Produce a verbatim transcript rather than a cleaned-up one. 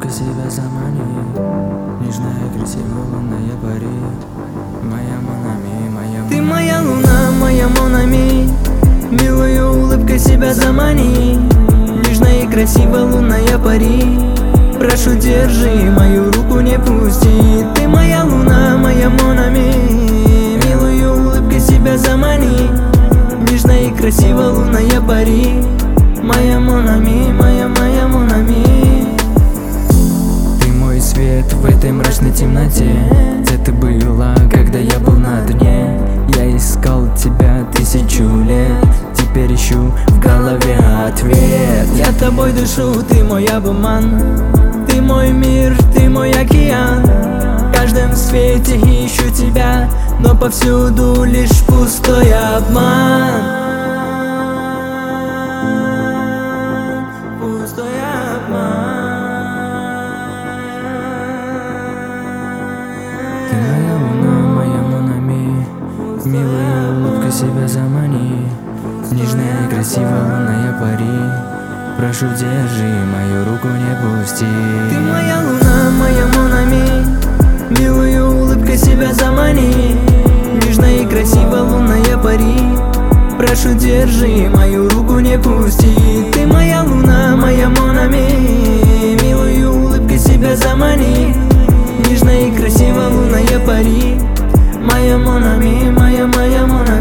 улыбка себя замани. Нежная, красивая лунная пари. Моя Монами, моя Монами. Ты моя луна, моя Монами. Милую улыбкой себя замани. Нежная и красивая лунная пари. Прошу, держи, мою руку не пусти. Ты моя луна, моя Монами. Милую улыбкой себя замани. Нежная и красивая лунная пари. Моя Монами, моя, моя Монами. Ты мой свет в этой мрачной темноте. Где ты была, когда я был на дне? Я искал тебя тысячу лет. Теперь ищу в голове ответ. Я тобой дышу, ты мой обман. Ты мой мир, ты мой океан. В каждом свете ищу тебя, но повсюду лишь пустой обман. Пустой обман. Ты моя луна, моя Монами. Милая улыбка себя замани. Нежная и красивая лунная пари. Прошу, держи, мою руку не пусти. Ты моя луна, моя Монами. Милую улыбкой себя замани. Нежная и красивая лунная пари. Прошу, держи, мою руку не пусти. Ты моя луна, моя Монами. Милую улыбкой себя замани. Нежная и красивая лунная пари. Моя Монами, моя, моя Монами.